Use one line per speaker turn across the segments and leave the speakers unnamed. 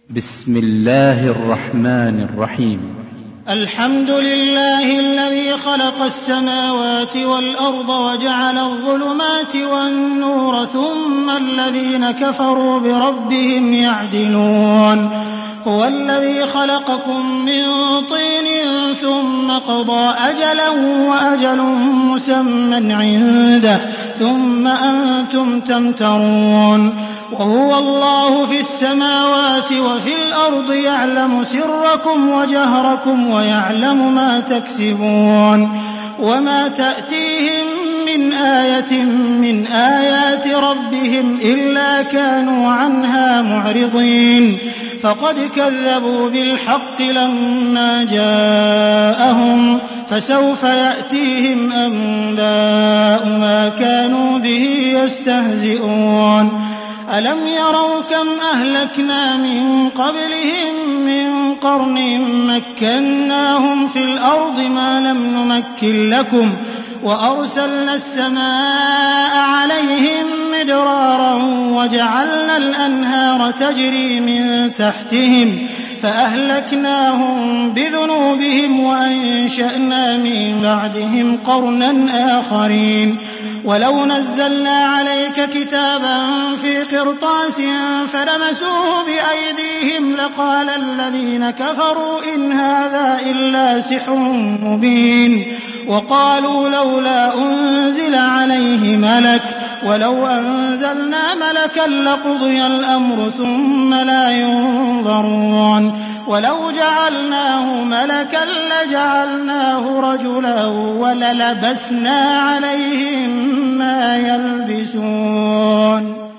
بسم الله الرحمن الرحيم.
الحمد لله الذي خلق السماوات والأرض وجعل الظلمات والنور ثم الذين كفروا بربهم يعدلون. هو الذي خلقكم من طين ثم قضى أجلا وأجل مسمى عنده ثم أنتم تمترون. وهو الله في السماوات وفي الأرض يعلم سركم وجهركم ويعلم ما تكسبون. وما تأتيهم من آية من آيات ربهم إلا كانوا عنها معرضين. فقد كذبوا بالحق لما جاءهم فسوف يأتيهم أنباء ما كانوا به يستهزئون. ألم يروا كم أهلكنا من قبلهم من قرن مكناهم في الأرض ما لم نمكن لكم وأرسلنا السماء عليهم مدرارا وجعلنا الأنهار تجري من تحتهم فأهلكناهم بذنوبهم وأنشأنا من بعدهم قرنا آخرين. ولو نزلنا عليك كتابا في قرطاس فلمسوه بأيديهم لقال الذين كفروا إن هذا إلا سحر مبين. وقالوا لولا أنزل عليه ملك ولو أنزلنا ملكا لقضي الأمر ثم لا ينظرون. ولو جعلناه ملكا لجعلناه رجلا وللبسنا عليهم ما يلبسون.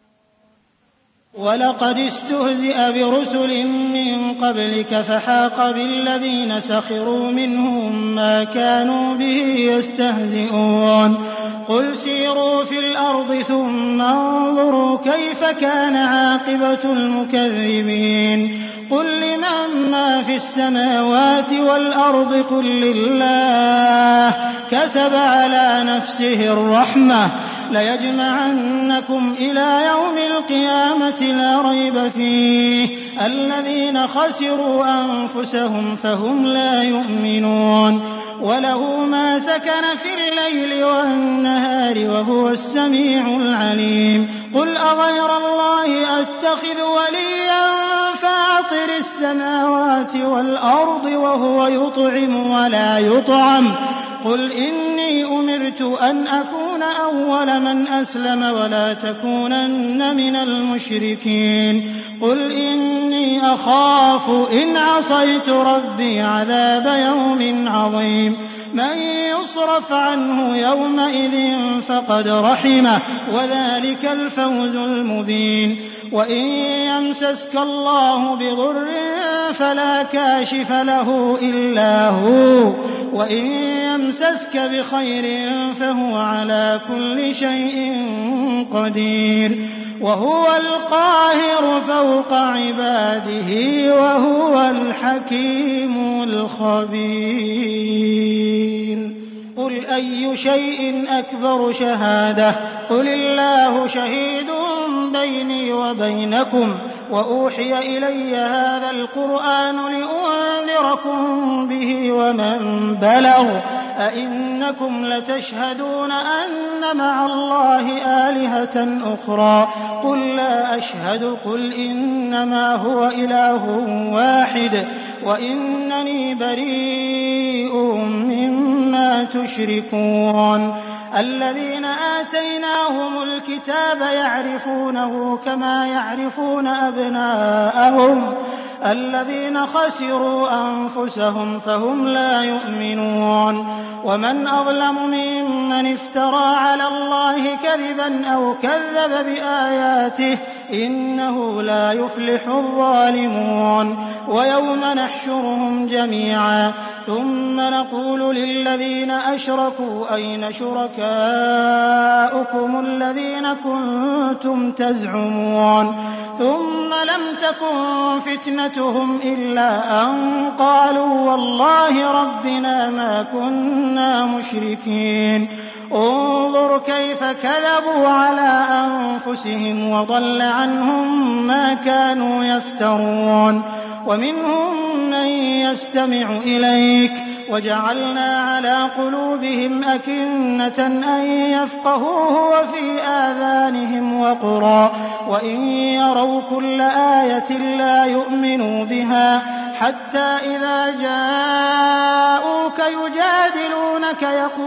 ولقد استهزئ برسل من قبلك فحاق بالذين سخروا منهم ما كانوا به يستهزئون. قل سيروا في الأرض ثم انظروا كيف كان عاقبة المكذبين. قل لمن ما في السماوات والأرض قل لله كتب على نفسه الرحمة ليجمعنكم إلى يوم القيامة لا ريب فيه الذين خسروا أنفسهم فهم لا يؤمنون. وله ما سكن في الليل والنهار وهو السميع العليم. قل أغير الله أتخذ وليا فاطر السماوات والأرض وهو يطعم ولا يطعم. قل إني أمرت أن أكون أول من أسلم ولا تكونن من المشركين. قل إني أخاف إن عصيت ربي عذاب يوم عظيم. من يصرف عنه يومئذ فقد رحمه وذلك الفوز المبين. وإن يمسسك الله بضر فلا كاشف له إلا هو وإن يمسسك بخير فهو على كل شيء قدير. وهو القاهر فوق عباده وهو الحكيم الخبير. قل أي شيء أكبر شهادة قل الله شهيد بيني وبينكم وأوحي إلي هذا القرآن لأنذركم به ومن بلغ أئنكم لتشهدون أن مع الله آلهة أخرى قل لا أشهد قل إنما هو إله واحد وإنني بريء مما تشركون. الذين آتيناهم الكتاب يعرفونه كما يعرفون أبناءهم الذين خسروا أنفسهم فهم لا يؤمنون. ومن أظلم ممن افترى على الله كذبا أو كذب بآياته إنه لا يفلح الظالمون. ويوم نحشرهم جميعا ثم نقول للذين أشركوا أين شركاؤكم الذين كنتم تزعمون ثم لم تكن فتنتهم إلا أن قالوا والله ربنا ما كنا مشركين. انظُرْ كَيْفَ كَذَبُوا عَلَىٰ أَنفُسِهِمْ وَضَلَّ عَنْهُم مَّا كَانُوا يَفْتَرُونَ وَمِنْهُم مَّن يَسْتَمِعُ إِلَيْكَ وَجَعَلْنَا عَلَىٰ قُلُوبِهِمْ أَكِنَّةً أَن يَفْقَهُوهُ وَفِي آذَانِهِمْ وَقْرًا وَإِن يَرَوْا كُلَّ آيَةٍ لَّا يُؤْمِنُوا بِهَا حَتَّىٰ إِذَا جَاءُوكَ يُجَادِلُونَكَ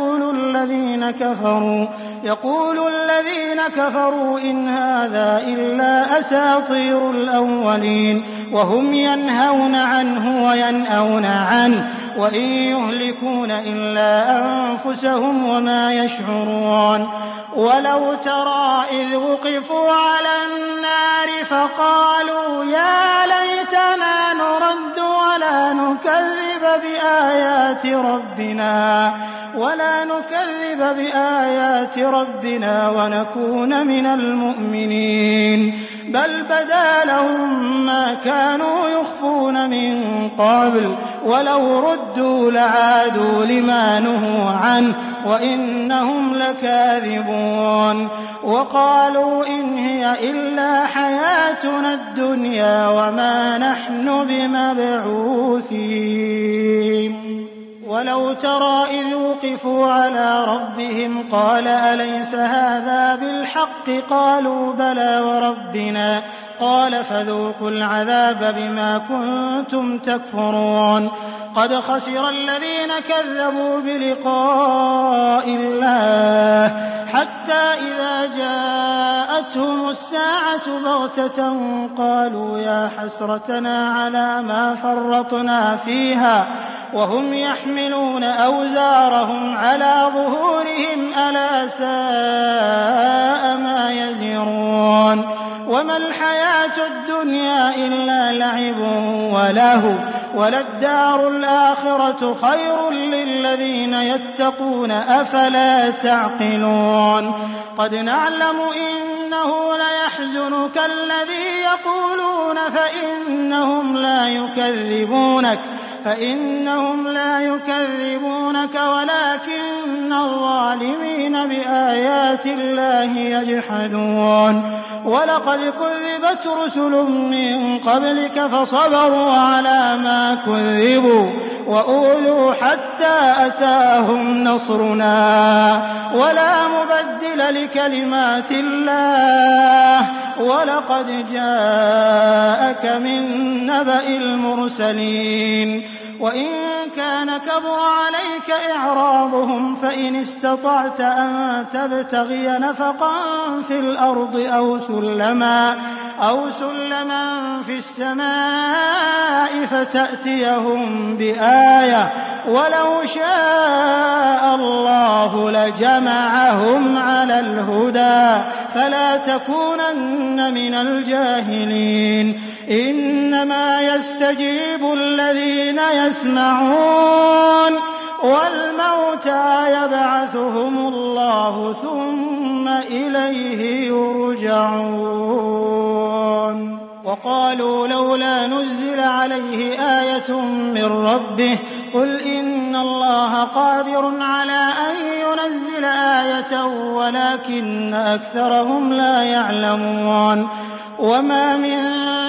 يَقُولُ الَّذِينَ كَفَرُوا إِنْ هَٰذَا إِلَّا أَسَاطِيرُ الْأَوَّلِينَ وَهُمْ يَنْهَوْنَ عَنْهُ وَيَنْأَوْنَ عَنْهُ وَإِن يُهْلِكُونَ إِلَّا أَنفُسَهُمْ وَمَا يَشْعُرُونَ وَلَوْ تَرَىٰ إِذْ وُقِفُوا عَلَى النَّارِ فَقَالُوا يَا لَيْتَنَا نُرَدُّ وَلَا نُكَذِّبَ بِآيَاتِ رَبِّنَا وَنَكُونَ مِنَ الْمُؤْمِنِينَ بَلْ بَدَا لَهُم مَّا كَانُوا يُخْفُونَ مِن قَبْلُ وَلَوْ رُدُّوا لَعَادُوا لِمَا نُهُوا عَنْهُ وَإِنَّهُمْ لَكَاذِبُونَ وَقَالُوا إِنْ هِيَ إِلَّا حَيَاتُنَا الدُّنْيَا وَمَا نَحْنُ بِمَبْعُوثِينَ وَلَوْ تَرَىٰ إِذْ وُقِفُوا عَلَىٰ رَبِّهِمْ قَالَ أَلَيْسَ هَٰذَا بِالْحَقِّ ۖ قَالُوا بَلَىٰ وَرَبِّنَا قَالَ فَذُوقُوا الْعَذَابَ بِمَا كُنتُمْ تَكْفُرُونَ قَدْ خَسِرَ الَّذِينَ كَذَّبُوا بِلِقَاءِ اللَّهِ حَتَّىٰ إِذَا جَاءَتْهُمُ السَّاعَةُ بَغْتَةً قَالُوا يَا حَسْرَتَنَا عَلَىٰ مَا فَرَّطْنَا فِيهَا وَهُمْ يَحْمِلُونَ أَوْزَارَهُمْ عَلَىٰ ظُهُورِهِمْ أَلَا سَاءَ مَا يَزِرُونَ وَمَا الْحَيَاةُ الدُّنْيَا إِلَّا لَعِبٌ وَلَهْوٌ وَلَلدَّارُ الْآخِرَةُ خَيْرٌ لِّلَّذِينَ يَتَّقُونَ ۗ أَفَلَا تَعْقِلُونَ قَدْ نَعْلَمُ إِنَّهُ لَيَحْزُنُكَ الَّذِي يَقُولُونَ فَإِنَّهُمْ لَا يُكَذِّبُونَكَ وَلَٰكِنَّ الظَّالِمِينَ بِآيَاتِ اللَّهِ يَجْحَدُونَ وَلَقَدْ كُذِّبَتْ رُسُلٌ مِّن قَبْلِكَ فَصَبَرُوا عَلَىٰ مَا كُذِّبُوا وَأُوذُوا حَتَّىٰ أَتَاهُمْ نَصْرُنَا وَلَا مُبَدِّلَ لِكَلِمَاتِ اللَّهِ وَلَقَدْ جَاءَكَ مِن نَّبَإِ الْمُرْسَلِينَ وَإِن كَانَ كَبُرَ عَلَيْكَ إِعْرَاضُهُمْ فَإِنِ اسْتَطَعْتَ أَن تَبْتَغِيَ نَفَقًا فِي الْأَرْضِ أَوْ سُلَّمًا فِي السَّمَاءِ فَتَأْتِيَهُم بِآيَةٍ ۚ وَلَوْ شَاءَ اللَّهُ لَجَمَعَهُمْ عَلَى الْهُدَىٰ فَلَا تَكُونَنَّ مِنَ الْجَاهِلِينَ إِنَّمَا يَسْتَجِيبُ الَّذِينَ يَسْمَعُونَ وَالْمَوْتَىٰ يَبْعَثُهُمُ اللَّهُ ثُمَّ إِلَيْهِ يُرْجَعُونَ وَقَالُوا لَوْلَا نُزِّلَ عَلَيْهِ آيَةٌ مِّن رَّبِّهِ ۖ قُلْ إِنَّ اللَّهَ قَادِرٌ عَلَىٰ أَن يُنَزِّلَ آيَةً وَلَٰكِنَّ أَكْثَرَهُمْ لَا يَعْلَمُونَ وَمَا مِن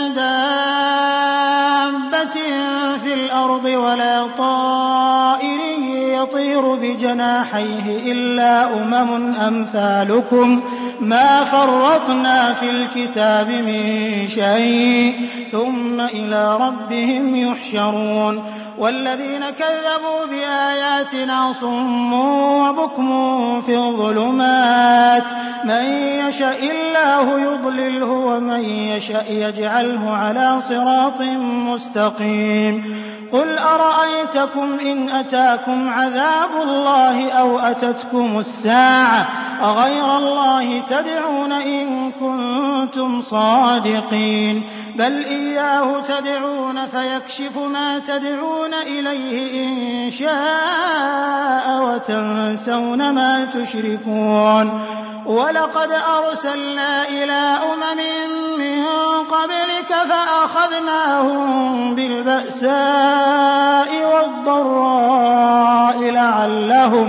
دَابَّةٍ فِي الْأَرْضِ وَلَا طَائِرٍ يَطِيرُ بِجَنَاحَيْهِ إِلَّا أُمَمٌ أَمْثَالُكُم مَّا فَرَّطْنَا فِي الْكِتَابِ مِن شَيْءٍ ثُمَّ إِلَىٰ رَبِّهِمْ يُحْشَرُونَ وَالَّذِينَ كَذَّبُوا بِآيَاتِنَا صُمٌّ وَبُكْمٌ فِي الظُّلُمَاتِ مَن يَشَإِ اللَّهُ يُضْلِلْهُ وَمَن يَشَأْ يَجْعَلْهُ عَلَىٰ صِرَاطٍ مُّسْتَقِيمٍ قُلْ أَرَأَيْتَكُمْ إِنْ أَتَاكُمْ عَذَابُ اللَّهِ أَوْ أَتَتْكُمُ السَّاعَةُ أَغَيْرَ اللَّهِ تَدْعُونَ إِن كُنتُمْ صَادِقِينَ بَلْ إِيَّاهُ تَدْعُونَ فَيَكْشِفُ مَا تَدْعُونَ إِلَيْهِ إِن شَاءَ وَتَنسَوْنَ مَا تُشْرِكُونَ وَلَقَدْ أَرْسَلْنَا إِلَىٰ أُمَمٍ مِّن قَبْلِكَ فَأَخَذْنَاهُم بِالْبَأْسَاءِ وَالضَّرَّاءِ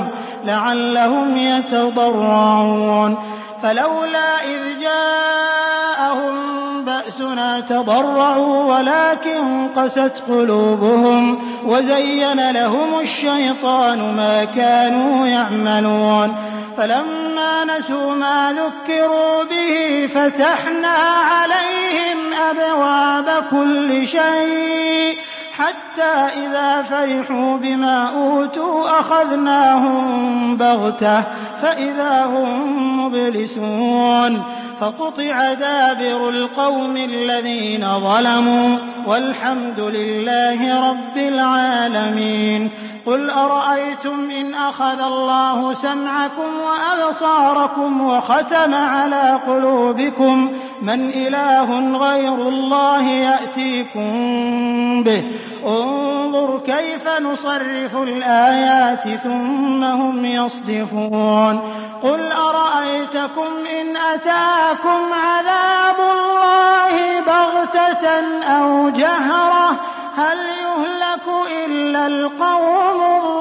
لعلهم يتضرعون فلولا إذ جاءهم بأسنا تضرعوا ولكن قست قلوبهم وزين لهم الشيطان ما كانوا يعملون فلما نسوا ما ذكروا به فتحنا عليهم أبواب كل شيء حتى إذا فرحوا بما أوتوا أخذناهم بغتة فإذا هم مبلسون فقطع دابر القوم الذين ظلموا والحمد لله رب العالمين قل أرأيتم إن أخذ الله سمعكم وأبصاركم وختم على قلوبكم من إله غير الله يأتيكم به انظر كيف نصرف الآيات ثم هم يصدفون قل أرأيتكم إن أتاكم عذاب الله بغتة أو جهرة هل يهلك إلا القوم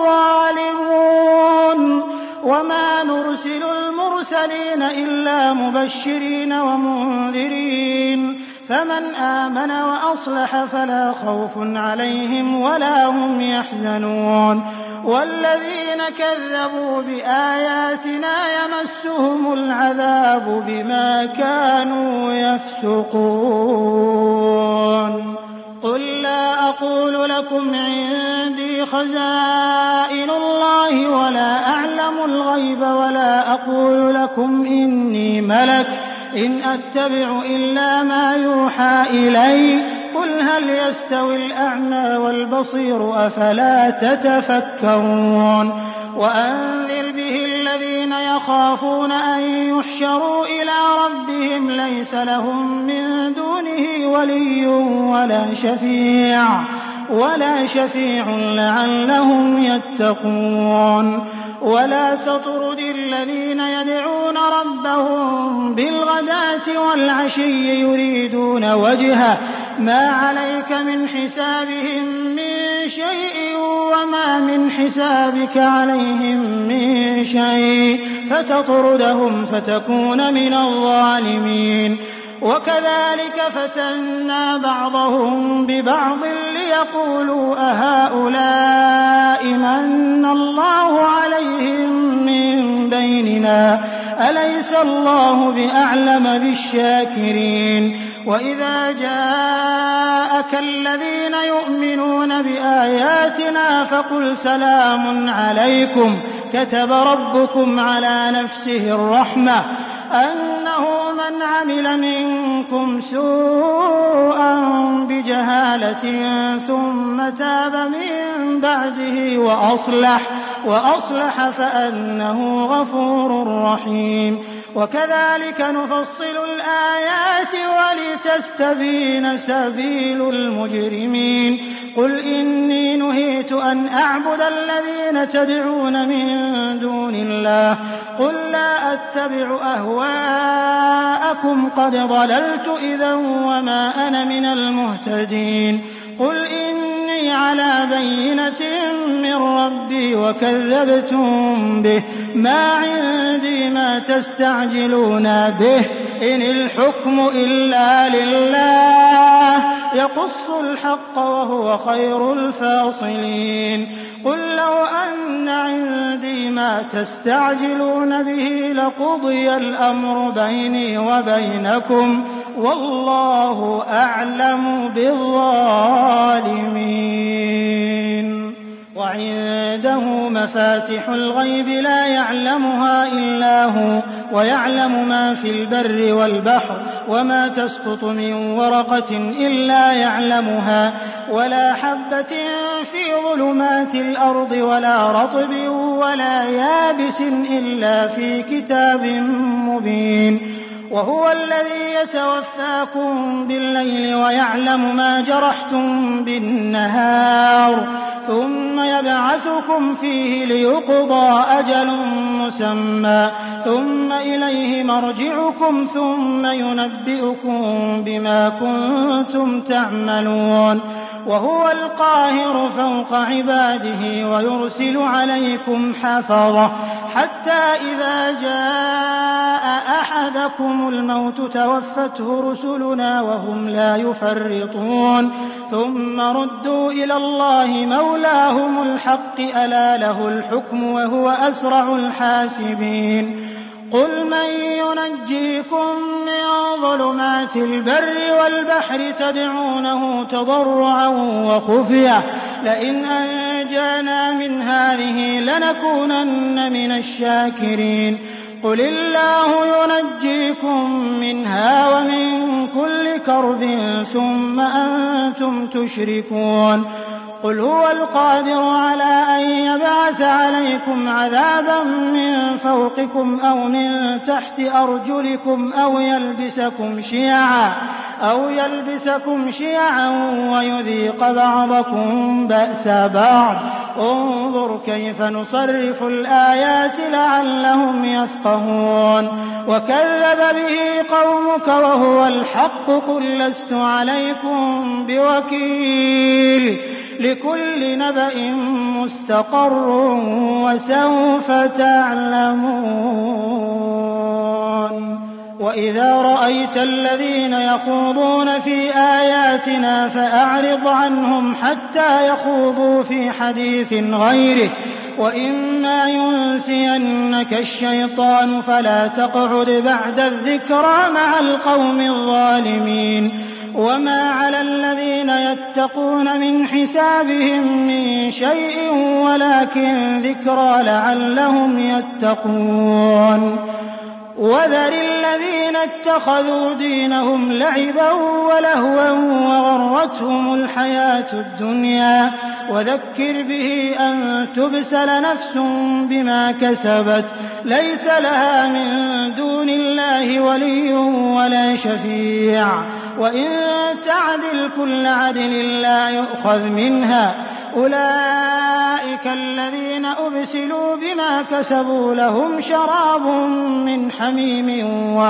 الظالمون وما نرسل المرسلين إلا مبشرين ومنذرين فمن آمن وأصلح فلا خوف عليهم ولا هم يحزنون والذين كذبوا بآياتنا يمسهم العذاب بما كانوا يفسقون قل لا أقول لكم عندي خزائن الله ولا أعلم الغيب ولا أقول لكم إني ملك إن أتبع إلا ما يوحى إلي قل هل يستوي الأعمى والبصير أفلا تتفكرون وأنذر به الذين يخافون أن يحشروا إلى ربهم ليس لهم من دونه ولي ولا شفيع لعلهم يتقون ولا تطرد الذين يدعون ربهم بالغداة والعشي يريدون وجهه ما عليك من حسابهم من شيء وما من حسابك عليهم من شيء فتطردهم فتكون من الظالمين وكذلك فتنا بعضهم ببعض ليقولوا أهؤلاء من الله عليهم من بيننا أليس الله بأعلم بالشاكرين وإذا جاءك الذين يؤمنون بآياتنا فقل سلام عليكم كتب ربكم على نفسه الرحمة أنه من عمل منكم سوءا بجهالة ثم تاب من بعده وأصلح فأنه غفور رحيم وكذلك نفصل الآيات ولتستبين سبيل المجرمين قل إني نهيت أن أعبد الذين تدعون من دون الله قل لا أتبع أهواءكم قد ضللت إذا وما أنا من المهتدين قل إني على بينة من ربي وكذبتم به ما عندي ما تستعجلون به إن الحكم إلا لله يقص الحق وهو خير الفاصلين قل لو أن عندي ما تستعجلون به لقضي الأمر بيني وبينكم والله أعلم بالظالمين وعنده مفاتح الغيب لا يعلمها إلا هو ويعلم ما في البر والبحر وما تسقط من ورقة إلا يعلمها ولا حبة في ظلمات الأرض ولا رطب ولا يابس إلا في كتاب مبين وهو الذي يتوفاكم بالليل ويعلم ما جرحتم بالنهار ثم يبعثكم فيه ليقضى أجل مسمى ثم إليه مرجعكم ثم ينبئكم بما كنتم تعملون وهو القاهر فوق عباده ويرسل عليكم حفظة حتى إذا جاء أحدكم الموت توفته رسلنا وهم لا يفرطون ثم ردوا إلى الله مولاهم الحق ألا له الحكم وهو أسرع الحاسبين قل من ينجيكم من ظلمات البر والبحر تدعونه تضرعا وخفية لئن أنجانا من هذه لنكونن من الشاكرين قل الله ينجيكم منها ومن كل كرب ثم أنتم تشركون قل هو القادر على أن يبعث عليكم عذابا من فوقكم أو من تحت أرجلكم أو يلبسكم شيعا ويذيق بعضكم بأس بعض انظر كيف نصرف الآيات لعلهم يفقهون وكذب به قومك وهو الحق قل لست عليكم بوكيل لكل نبأ مستقر وسوف تعلمون وإذا رأيت الذين يخوضون في آياتنا فأعرض عنهم حتى يخوضوا في حديث غيره وإما ينسينك الشيطان فلا تقعد بعد الذكرى مع القوم الظالمين وما على الذين يتقون من حسابهم من شيء ولكن ذكرى لعلهم يتقون وذر الذين اتخذوا دينهم لعبا ولهوا وغرتهم الحياة الدنيا وذكر به أن تبسل نفس بما كسبت ليس لها من دون الله ولي ولا شفيع وإن تعدل كل عدل لا يؤخذ منها أولئك الذين أبسلوا بما كسبوا لهم شراب من حميم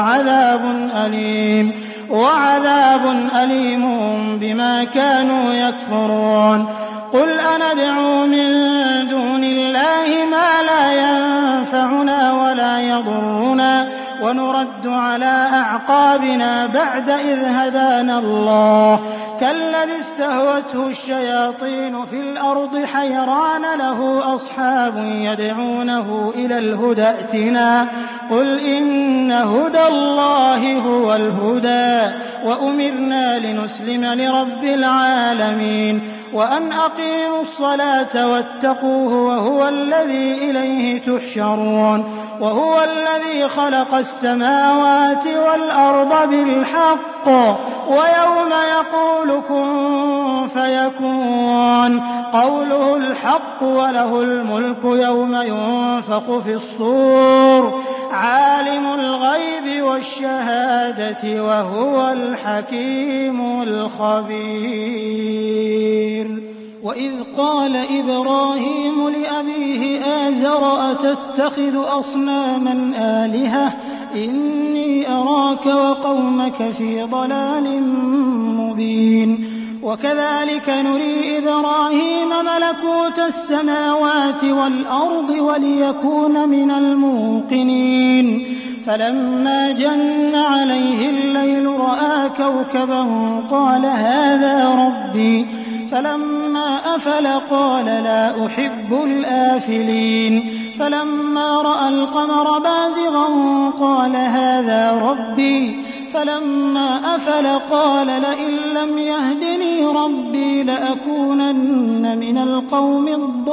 وعذاب أليم بما كانوا يكفرون قل أندعو من دون الله ما لا ينفعنا ولا يضرنا ونرد على أعقابنا بعد إذ هدانا الله كالذي استهوته الشياطين في الأرض حيران له أصحاب يدعونه إلى الهدى ائتنا قل إن هدى الله هو الهدى وأمرنا لنسلم لرب العالمين وأن أقيموا الصلاة واتقوه وهو الذي إليه تحشرون وهو الذي خلق السماوات والأرض بالحق ويوم يقول كن فيكون قوله الحق وله الملك يوم ينفخ في الصور عالم الغيب والشهادة وهو الحكيم الخبير وإذ قال إبراهيم لأبيه آزر أتتخذ أصناما آلهة إني أراك وقومك في ضلال مبين وكذلك نري إبراهيم ملكوت السماوات والأرض وليكون من الموقنين فلما جن عليه الليل رأى كوكبا قال هذا ربي فلما أفل قال لا أحب الآفلين فلما رأى القمر بازغا قال هذا ربي فلما أفل قال لئن لم يهدني ربي لأكونن من القوم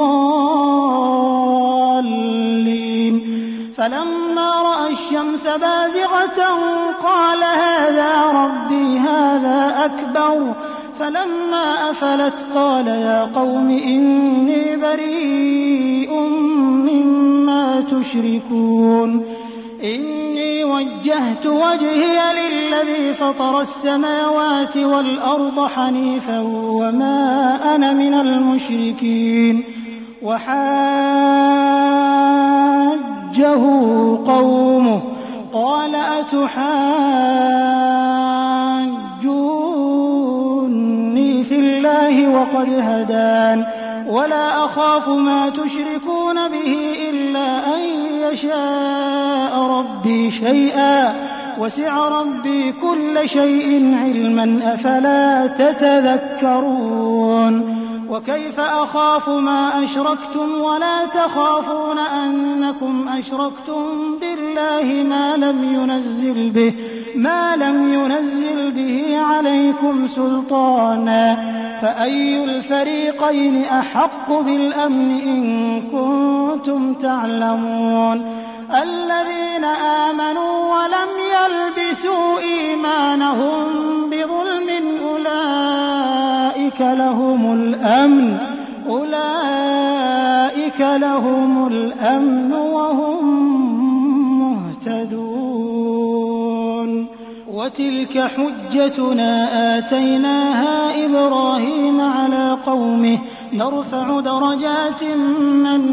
الضالين فلما رأى الشمس بازغة قال هذا ربي هذا أكبر فلما أفلت قال يا قوم إني بريء مما تشركون إني وجهت وجهي للذي فطر السماوات والأرض حنيفا وما أنا من المشركين وحاجه قومه قال أتحاجوني في الله وقد هدان ولا أخاف ما تشركون به إلا أن يشاء ربي شيئا وسع ربي كل شيء علما أفلا تتذكرون وكيف أخاف ما أشركتم ولا تخافون أنكم أشركتم بالله ما لم ينزل به عليكم سلطانا فأي الفريقين أحق بالأمن إن كنتم تعلمون الذين آمنوا ولم يلبسوا إيمانهم بظلم أولئك لهم الأمن وهم مهتدون وتلك حجتنا آتيناها إبراهيم على قومه نرفع درجات من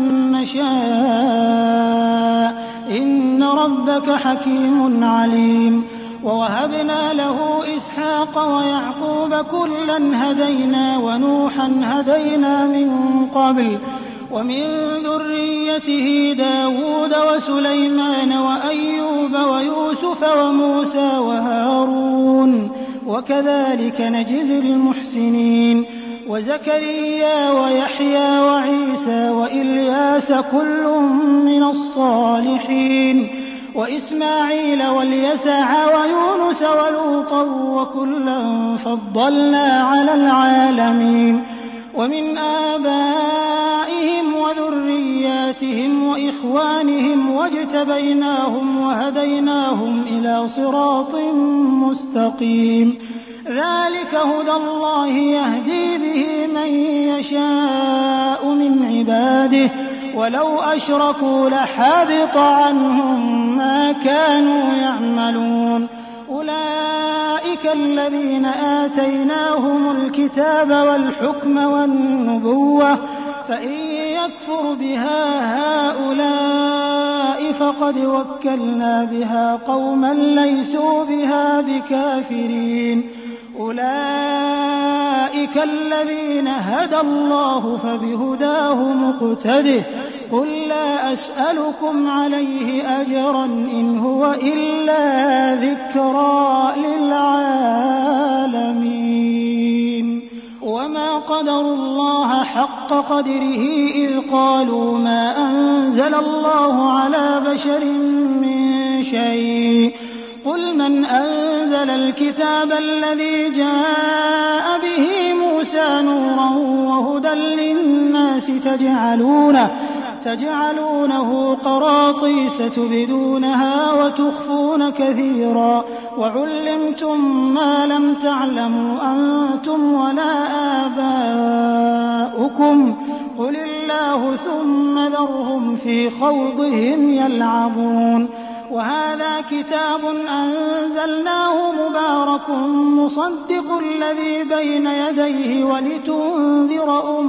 نشاء إن ربك حكيم عليم ووهبنا له إسحاق ويعقوب كلا هدينا ونوحا هدينا من قبل ومن ذريته داود وسليمان وأيوب ويوسف وموسى وهارون وكذلك نجزي المحسنين وزكريا ويحيى وعيسى وإلياس كل من الصالحين وإسماعيل واليسع ويونس ولوطا وكلا فضلنا على العالمين ومن آبائهم وذرياتهم وإخوانهم واجتبيناهم وهديناهم إلى صراط مستقيم ذلك هدى الله يهدي به من يشاء من عباده ولو أشركوا لحبط عنهم ما كانوا يعملون أولئك الذين آتيناهم الكتاب والحكم والنبوة فإن يكفر بها هؤلاء فقد وكلنا بها قوما ليسوا بها بكافرين أولئك الذين هدى الله فبهداه مقتده قل لا أسألكم عليه أجرا إن هو إلا ذكرى للعالمين وما قدروا الله حق قدره إذ قالوا ما أنزل الله على بشر من شيء قل من أنزل الكتاب الذي جاء به موسى نورا وهدى للناس تجعلونه قراطيس تبدونها وتخفون كثيرا وعلمتم ما لم تعلموا أنتم ولا آباؤكم قل الله ثم ذرهم في خوضهم يلعبون وهذا كتاب أنزلناه مبارك مصدق الذي بين يديه ولتنذر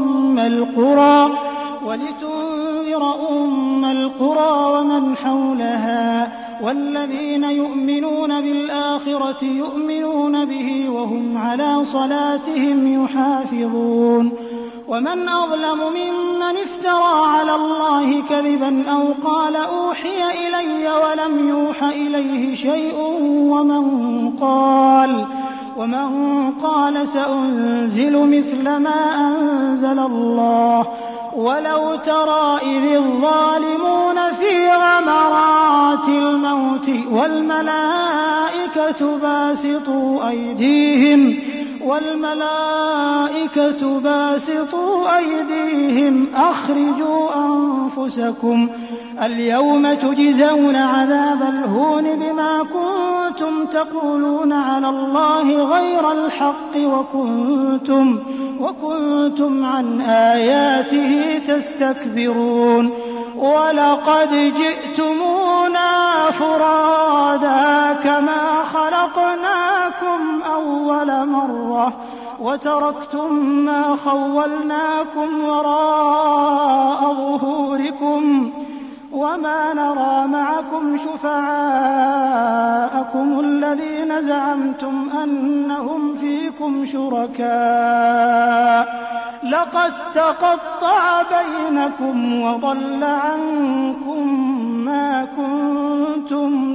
أم القرى ومن حولها والذين يؤمنون بالآخرة يؤمنون به وهم على صلاتهم يحافظون ومن أظلم ممن افترى على الله كذبا أو قال أوحي إلي ولم يوح إليه شيء ومن قال سأنزل مثل ما أنزل الله ولو ترى إذ الظالمون في غمرات الموت والملائكة باسطوا أيديهم أخرجوا أنفسكم اليوم تجزون عذاب الهون بما كنتم تقولون على الله غير الحق وكنتم عن آياته تستكبرون ولقد جئتمونا فرادا كما خلقناكم أول مرة وتركتم ما خولناكم وراء ظهوركم وما نرى معكم شفعاءكم الذين زعمتم أنهم فيكم شركاء لقد تقطع بينكم وضل عنكم ما كنتم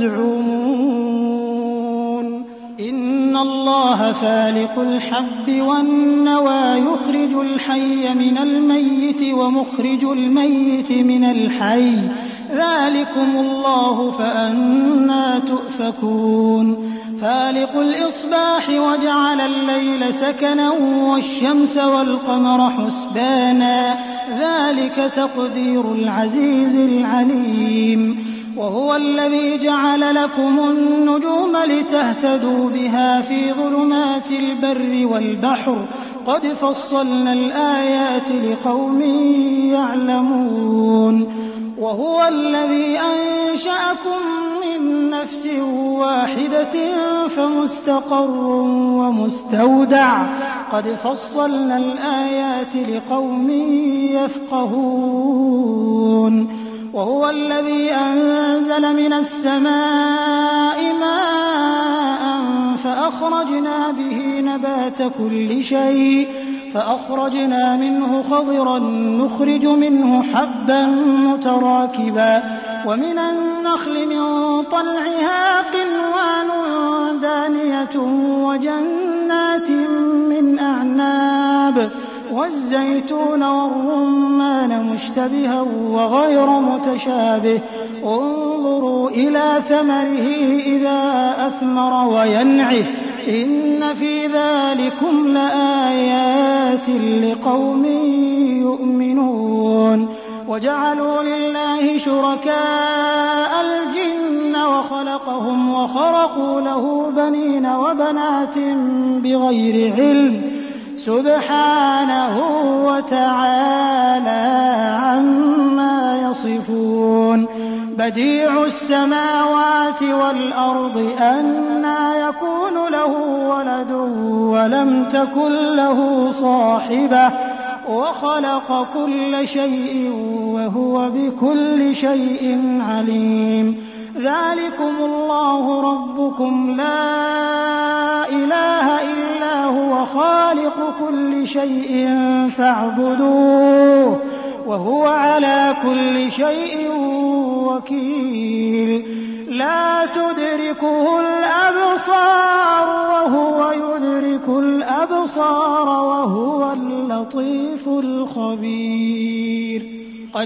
تزعمون إن الله فالق الحب والنوى يخرج الحي من الميت ومخرج الميت من الحي ذلكم الله فأنى تؤفكون فالق الإصباح وجعل الليل سكنا والشمس والقمر حسبانا ذلك تقدير العزيز العليم وهو الذي جعل لكم النجوم لتهتدوا بها في ظلمات البر والبحر قد فصلنا الآيات لقوم يعلمون وهو الذي أنشأكم من نفس واحدة فمستقر ومستودع قد فصلنا الآيات لقوم يفقهون وهو الذي أنزل من السماء ماء فأخرجنا به نبات كل شيء فأخرجنا منه خضرا نخرج منه حبا متراكبا ومن النخل من طلعها قنوان دانية وجنات من أعناب والزيتون والرمان مشتبها وغير متشابه انظروا إلى ثمره إذا أثمر وينعه إن في ذلكم لآيات لقوم يؤمنون وجعلوا لله شركاء الجن وخلقهم وخرقوا له بنين وبنات بغير علم سبحانه وتعالى عما يصفون بديع السماوات والأرض أنى يكون له ولد ولم تكن له صاحبة وخلق كل شيء وهو بكل شيء عليم ذلكم الله ربكم لا إله إلا هو خالق كل شيء فاعبدوه وهو على كل شيء وكيل لا تدركه الأبصار وهو يدرك الأبصار وهو اللطيف الخبير قد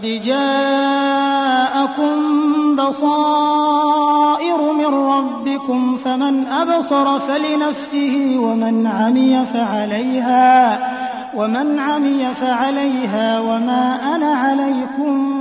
جاءكم بصائر من ربكم فمن أبصر فلنفسه ومن عمي فعليها وما أنا عليكم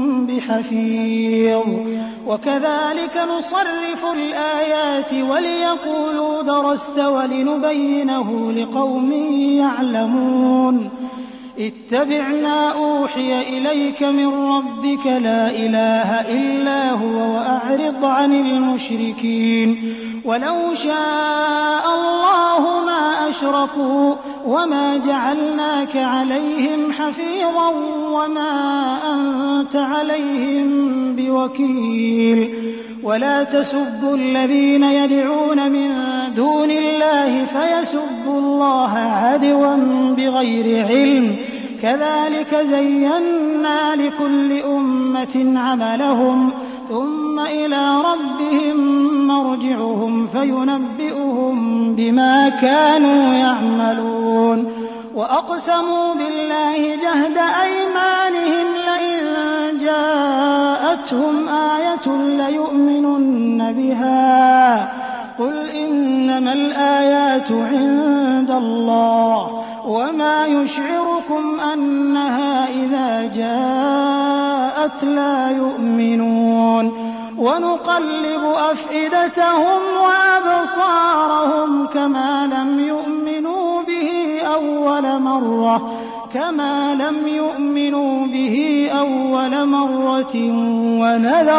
بحفيظ وكذلك نصرف الآيات وليقولوا درست ولنبينه لقوم يعلمون اتبع ما أوحي إليك من ربك لا إله إلا هو وأعرض عن المشركين ولو شاء الله ما أشركوا وما جعلناك عليهم حفيظا وما أنت عليهم بوكيل ولا تسبوا الذين يدعون من دون الله فيسبوا الله عدوا بغير علم كذلك زينا لكل أمة عملهم ثم إلى ربهم مرجعهم فينبئهم بما كانوا يعملون وأقسموا بالله جهد أيمانهم لئن جاءتهم آية ليؤمنن بها قل إنما الآيات عند الله وما يشعركم أنها إذا جاءت لا يؤمنون ونقلب أفئدتهم وأبصارهم كما لم يؤمنوا به أول مرة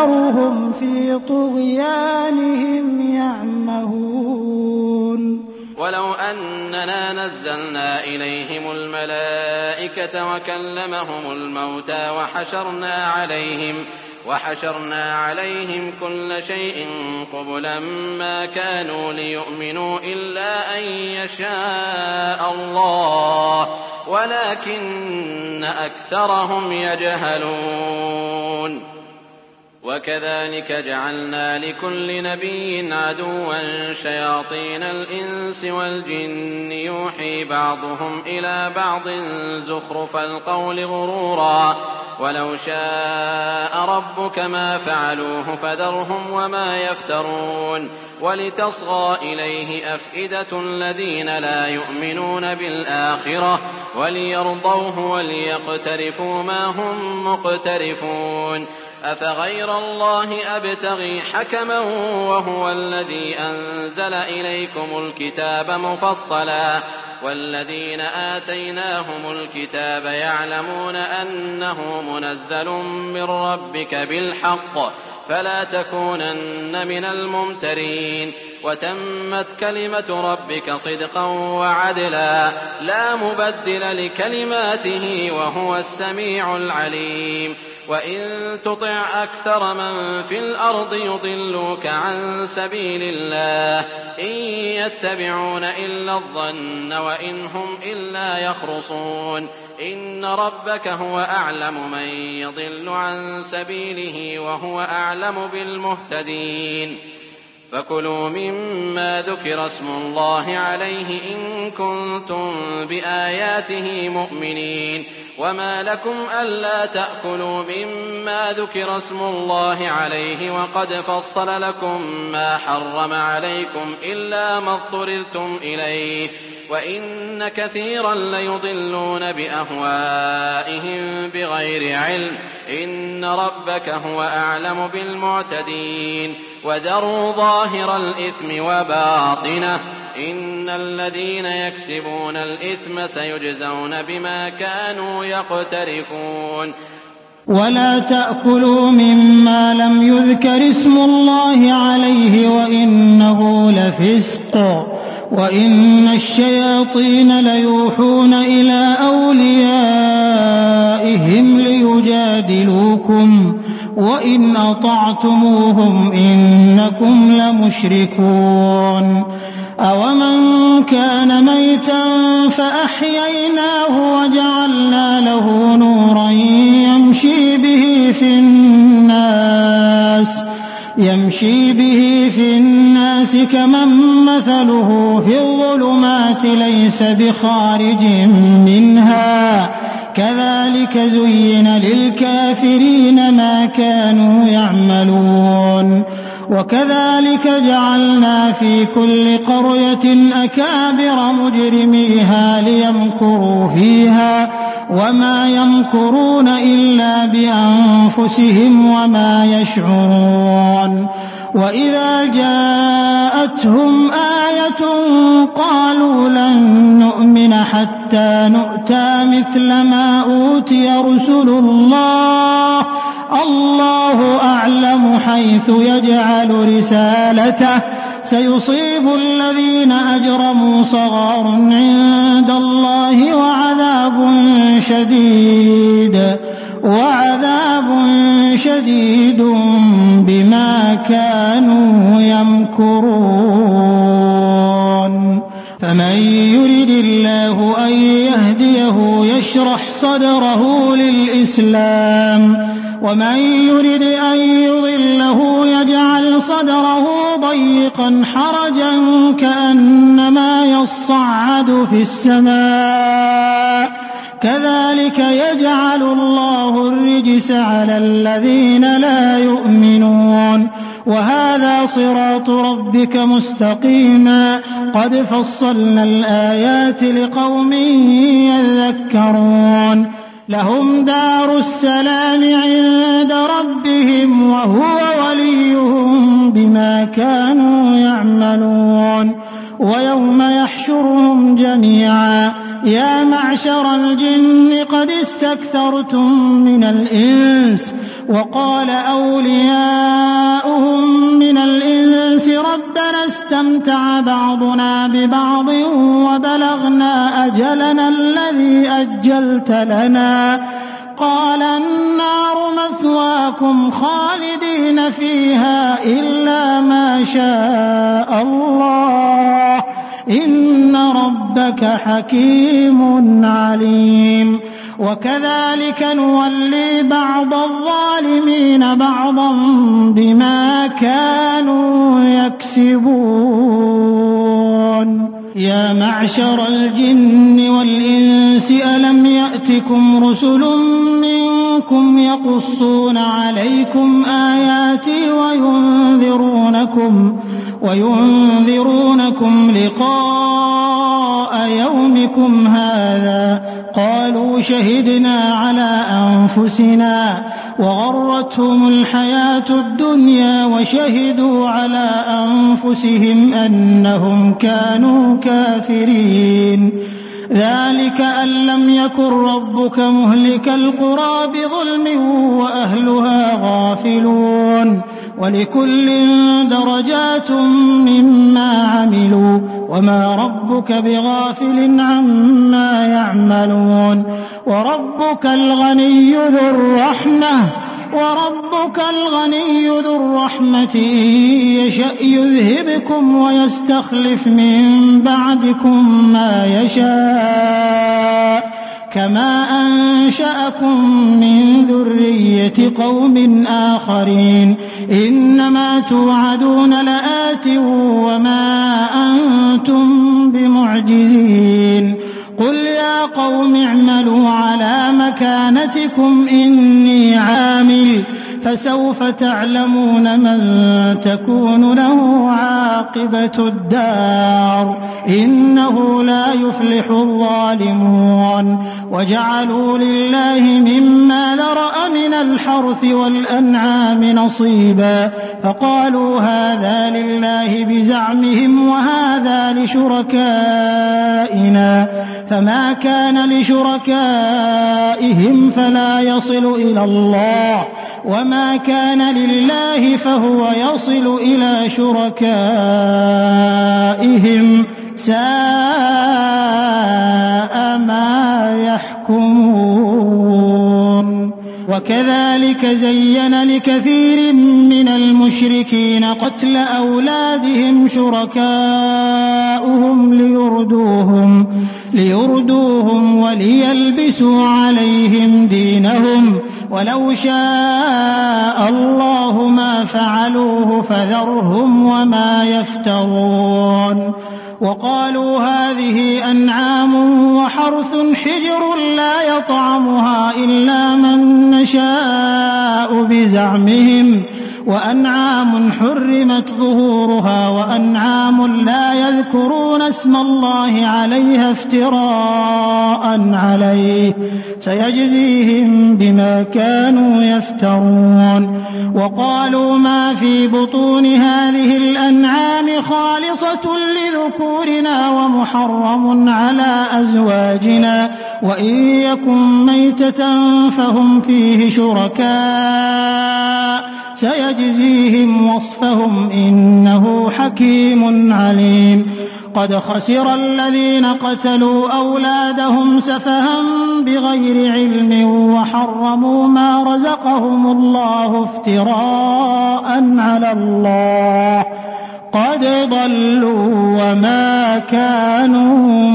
ونذرهم في طغيانهم يعمهون
ولو أننا نزلنا إليهم الملائكة وكلمهم الموتى وحشرنا عليهم كل شيء قبلا ما كانوا ليؤمنوا إلا أن يشاء الله ولكن أكثرهم يجهلون. وكذلك جعلنا لكل نبي عدوا شياطين الإنس والجن يوحي بعضهم إلى بعض زخرف القول غرورا ولو شاء ربك ما فعلوه فذرهم وما يفترون. ولتصغى إليه أفئدة الذين لا يؤمنون بالآخرة وليرضوه وليقترفوا ما هم مقترفون. أفغير الله أبتغي حكما وهو الذي أنزل إليكم الكتاب مفصلا والذين آتيناهم الكتاب يعلمون أنه منزل من ربك بالحق فلا تكونن من الممترين. وتمت كلمة ربك صدقا وعدلا لا مبدل لكلماته وهو السميع العليم. وإن تطع أكثر من في الأرض يضلوك عن سبيل الله إن يتبعون إلا الظن وإن هم إلا يخرصون. إن ربك هو أعلم من يضل عن سبيله وهو أعلم بالمهتدين. فكلوا مما ذكر اسم الله عليه إن كنتم بآياته مؤمنين. وما لكم ألا تأكلوا مما ذكر اسم الله عليه وقد فصل لكم ما حرم عليكم إلا ما اضطررتم إليه وإن كثيرا ليضلون بأهوائهم بغير علم. إن ربك هو أعلم بالمعتدين. وذروا ظاهر الإثم وباطنه إن الذين يكسبون الإثم سيجزون بما كانوا يقترفون.
ولا تأكلوا مما لم يذكر اسم الله عليه وإنه لفسق وإن الشياطين ليوحون إلى أوليائهم ليجادلوكم وإن أطعتموهم إنكم لمشركون. أومن كان ميتا فأحييناه وجعلنا له نورا يمشي به في الناس كمن مثله في الظلمات ليس بخارج منها كذلك زين للكافرين ما كانوا يعملون. وكذلك جعلنا في كل قرية أكابر مجرميها ليمكروا فيها وما يمكرون إلا بأنفسهم وما يشعرون. وإذا جاءتهم آية قالوا لن نؤمن حتى نؤتى مثل ما أوتي رسل الله الله أعلم حيث يجعل رسالته سيصيب الذين أجرموا صغار عند الله وعذاب شديد بما كانوا يمكرون. فمن يرد الله أن يهديه يشرح صدره للإسلام ومن يرد أن يضله يجعل صدره ضيقا حرجا كأنما يصعد في السماء كذلك يجعل الله الرجس على الذين لا يؤمنون. وهذا صراط ربك مستقيما قد فصلنا الآيات لقوم يذكرون. لهم دار السلام عند ربهم وهو وليهم بما كانوا يعملون. ويوم يحشرهم جميعا يا معشر الجن قد استكثرتم من الإنس وقال أولياؤهم من الإنس ربنا استمتع بعضنا ببعض وبلغنا أجلنا الذي أجلت لنا قال النار مثواكم خالدين فيها إلا ما شاء الله إن ربك حكيم عليم وكذلك نولي بعض الظالمين بعضا بما كانوا يكسبون يا معشر الجن والإنس ألم يأتكم رسل منكم يقصون عليكم آياتي وينذرونكم لقاء يومكم هذا قالوا شهدنا على أنفسنا وغرتهم الحياة الدنيا وشهدوا على أنفسهم أنهم كانوا كافرين ذلك أن لم يكن ربك مهلك القرى بظلم وأهلها غافلون ولكل درجات مما عملوا وما ربك بغافل عما يعملون وربك الغني ذو الرحمة إن يشأ يذهبكم ويستخلف من بعدكم ما يشاء كما أنشأكم من ذرية قوم آخرين إنما توعدون لآت وما أنتم بمعجزين قل يا قوم اعملوا على مكانتكم إني عامل فسوف تعلمون من تكون له عاقبة الدار إنه لا يفلح الظالمون وجعلوا لله مما ذرأ من الحرث والأنعام نصيبا فقالوا هذا لله بزعمهم وهذا لشركائنا فما كان لشركائهم فلا يصل إلى الله وما كان لله فهو يصل إلى شركائهم ساء ما يحكمون وكذلك زين لكثير من المشركين قتل أولادهم شركاؤهم ليردوهم وليلبسوا عليهم دينهم ولو شاء الله ما فعلوه فذرهم وما يفترون وقالوا هذه أنعام وحرث حجر لا يطعمها إلا من نشاء بزعمهم وأنعام حرمت ظهورها وأنعام لا يذكرون اسم الله عليها افتراء عليه سيجزيهم بما كانوا يفترون وقالوا ما في بطون هذه الأنعام خالصة لذكورنا ومحرم على أزواجنا وإن يكن ميتة فهم فيه شركاء سيجزيهم وصفهم إنه حكيم عليم قد خسر الذين قتلوا أولادهم سفها بغير علم وحرموا ما رزقهم الله افتراء على الله قد ضلوا وما كانوا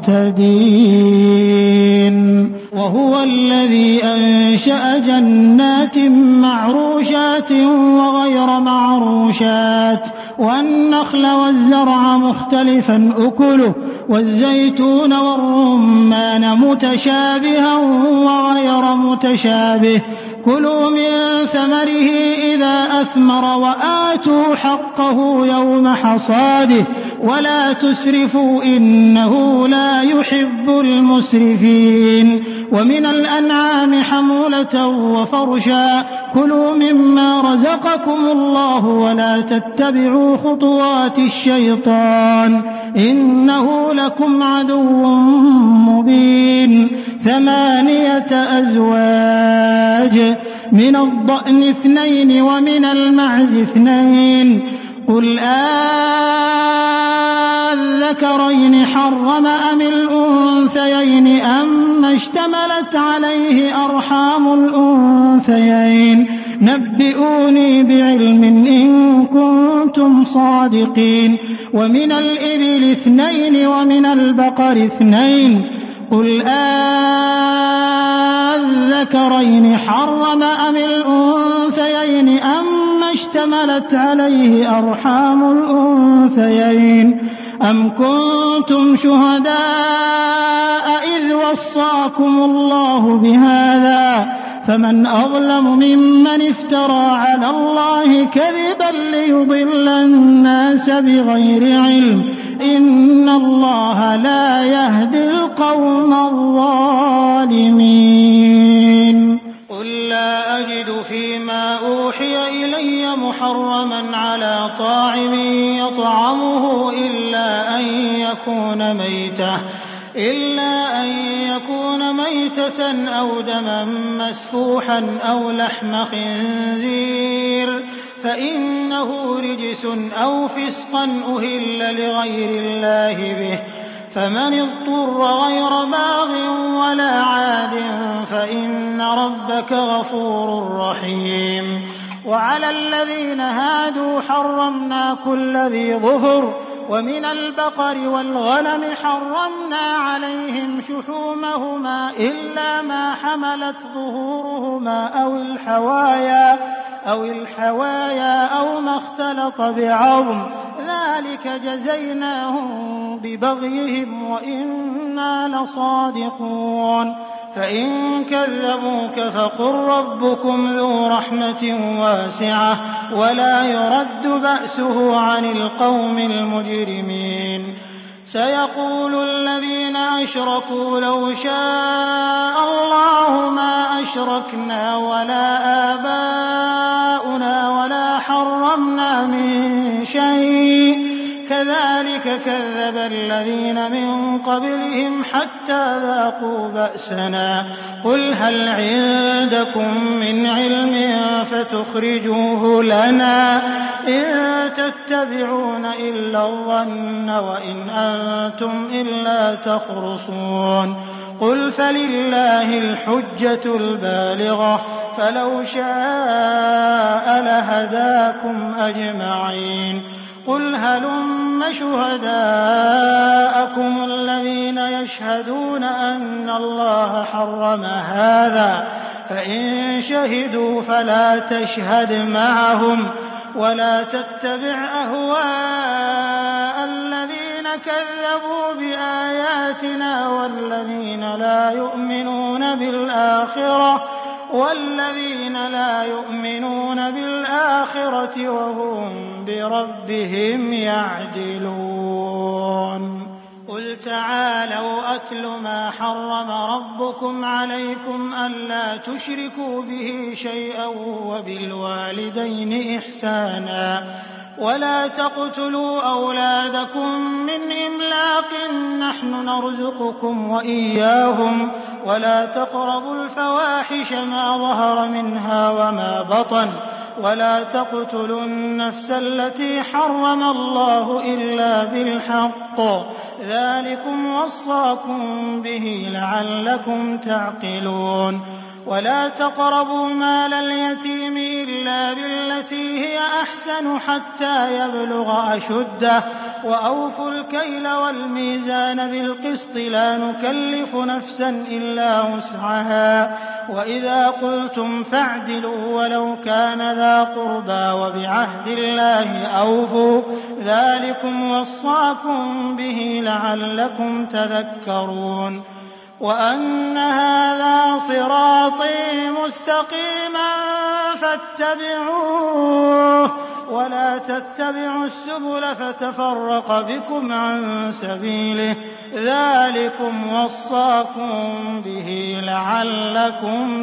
مهتدين وهو الذي أنشأ جنات معروشات وغير معروشات والنخل والزرع مختلفا أكله والزيتون والرمان متشابها وغير متشابه كلوا من ثمره إذا أثمر وآتوا حقه يوم حصاده ولا تسرفوا إنه لا يحب المسرفين ومن الأنعام حمولة وفرشا كلوا مما رزقكم الله ولا تتبعوا خطوات الشيطان إنه لكم عدو مبين 8 أزواج من الضأن 2 ومن المعز 2 قل الذكرين حرم أم الأنثيين أما اشتملت عليه أرحام الأنثيين نبئوني بعلم إن كنتم صادقين ومن الإبل 2 ومن البقر 2 قل الذكرين حرم أم الأنثيين أما اشتملت عليه أرحام الأنثيين أم كنتم شهداء إذ وصاكم الله بهذا فمن أظلم ممن افترى على الله كذبا ليضل الناس بغير علم إن الله لا يهدي القوم الظالمين قل لا أجد فيما أوحي إلي محرما على طاعم يطعمه إلا أن يكون ميتة أو دما مسفوحا أو لحم خنزير فإنه رجس أو فسقا أهل لغير الله به فمن اضطر غير باغ ولا عاد فإن ربك غفور رحيم وعلى الذين هادوا حرمنا كل ذي ظفر ومن البقر والغنم حرمنا عليهم شحومهما إلا ما حملت ظهورهما أو الحوايا أو ما اختلط بعظم ذلك جزيناهم ببغيهم وإنا لصادقون فإن كذبوك فقل ربكم ذو رحمة واسعة ولا يرد بأسه عن القوم المجرمين سيقول الذين أشركوا لو شاء الله ما أشركنا ولا آباؤنا ولا حرمنا من شيء كذلك كذب الذين من قبلهم حتى ذاقوا بأسنا قل هل عندكم من علم فتخرجوه لنا إن تتبعون إلا الظن وإن أنتم إلا تخرصون قل فلله الحجة البالغة فلو شاء لهداكم أجمعين قل هلم شهداءكم الذين يشهدون أن الله حرم هذا فإن شهدوا فلا تشهد معهم ولا تتبع أهواء الذين كذبوا بآياتنا والذين لا يؤمنون بالآخرة وهم بربهم يعدلون قل تعالوا أتل ما حرم ربكم عليكم ألا تشركوا به شيئا وبالوالدين إحسانا ولا تقتلوا أولادكم من إملاق نحن نرزقكم وإياهم ولا تقربوا الفواحش ما ظهر منها وما بطن ولا تقتلوا النفس التي حرم الله إلا بالحق ذلكم وصاكم به لعلكم تعقلون ولا تقربوا مال اليتيم إلا بالتي هي أحسن حتى يبلغ أشده وأوفوا الكيل والميزان بالقسط لا نكلف نفسا إلا وسعها وإذا قلتم فاعدلوا ولو كان ذا قربى وبعهد الله أوفوا ذلكم وصاكم به لعلكم تذكرون وأن هذا صراطي مستقيما فاتبعوه ولا تتبعوا السبل فتفرق بكم عن سبيله ذلكم وصاكم به لعلكم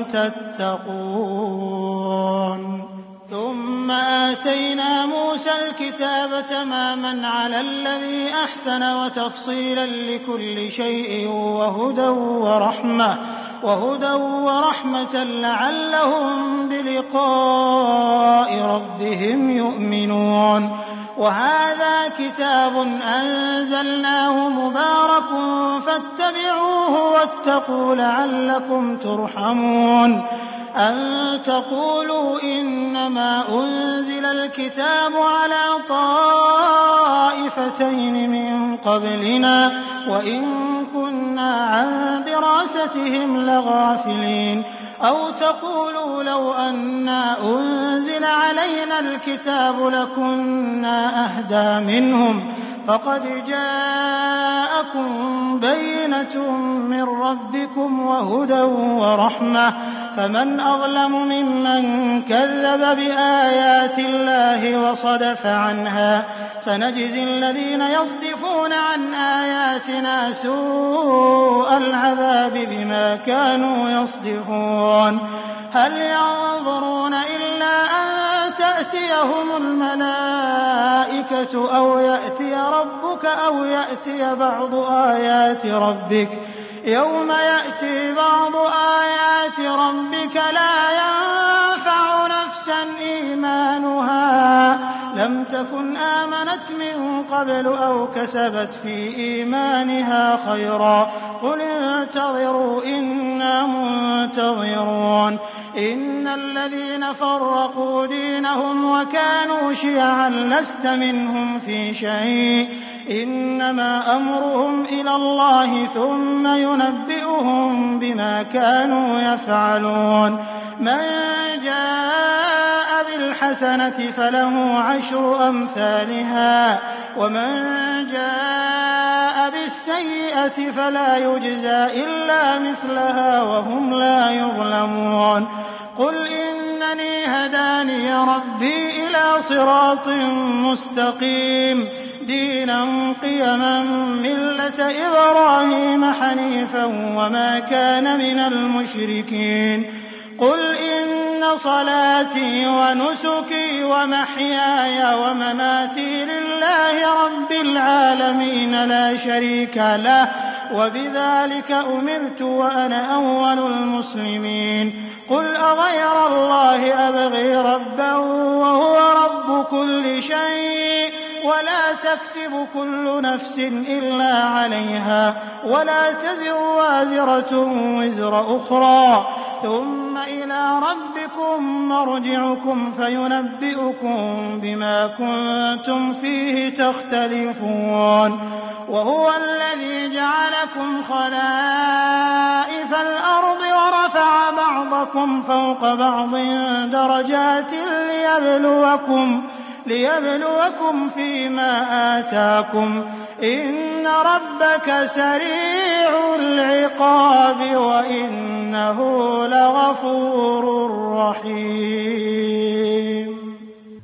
تتقون ثم آتينا موسى الكتاب تماما على الذي أحسن وتفصيلا لكل شيء وهدى وهدى ورحمة لعلهم بلقاء ربهم يؤمنون. وهذا كتاب أنزلناه مبارك فاتبعوه واتقوا لعلكم ترحمون. أن تقولوا إنما أنزل الكتاب على طائفتين من قبلنا وإن كنا عن دراستهم لغافلين. أو تقولوا لو أنا أنزل علينا الكتاب لكنا أهدى منهم فقد جاءكم بينة من ربكم وهدى ورحمة فمن أظلم ممن كذب بآيات الله وصدف عنها سنجزي الذين يصدفون عن آياتنا سوء العذاب بما كانوا يصدفون. هل ينظرون إلا أن تأتيهم الملائكة أو يأتي ربك أو يأتي بعض آيات ربك يوم يأتي بعض آيات ربك لا ينفع نفسا إيمانها لم تكن آمنت من قبل أو كسبت في إيمانها خيرا قل انتظروا إنا منتظرون. إن الذين فرقوا دينهم وكانوا شيعا لست منهم في شيء إنما أمرهم إلى الله ثم ينبئهم بما كانوا يفعلون. من جاء بالحسنة فله 10 أمثالها ومن جاء بالسيئة فلا يجزى إلا مثلها وهم لا يظلمون. قل إنني هداني ربي إلى صراط مستقيم دينا قيما ملة إبراهيم حنيفا وما كان من المشركين. قل إن صلاتي ونسكي ومحياي ومماتي لله رب العالمين لا شريك له وبذلك أمرت وأنا أول المسلمين. قل أغير الله أبغي ربا وهو رب كل شيء ولا تكسب كل نفس إلا عليها ولا تزر وازرة وزر أخرى ثم إلى ربكم مرجعكم فينبئكم بما كنتم فيه تختلفون. وهو الذي جعلكم خلائف الأرض ورفع بعضكم فوق بعض درجات ليبلوكم فيما آتاكم إن ربك سريع العقاب وإنه لغفور رحيم.